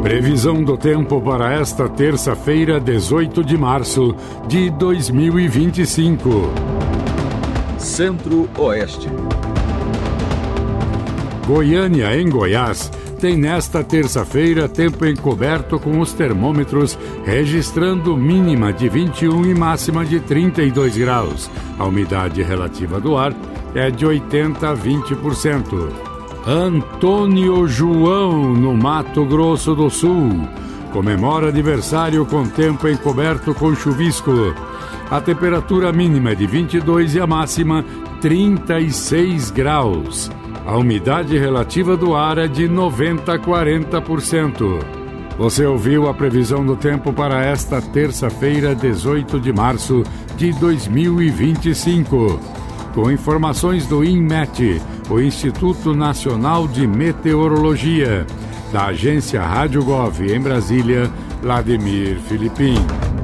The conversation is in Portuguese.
Previsão do tempo para esta terça-feira, 18 de março de 2025. Centro-Oeste. Goiânia, em Goiás, tem nesta terça-feira tempo encoberto com os termômetros registrando mínima de 21 e máxima de 32 graus. A umidade relativa do ar é de 80% a 20%. Antônio João, no Mato Grosso do Sul, comemora aniversário com tempo encoberto com chuvisco. A temperatura mínima é de 22 e a máxima 36 graus. A umidade relativa do ar é de 90% a 40%. Você ouviu a previsão do tempo para esta terça-feira, 18 de março de 2025. Com informações do INMET, o Instituto Nacional de Meteorologia, da agência Rádio Gov em Brasília, Vladimir Filipim.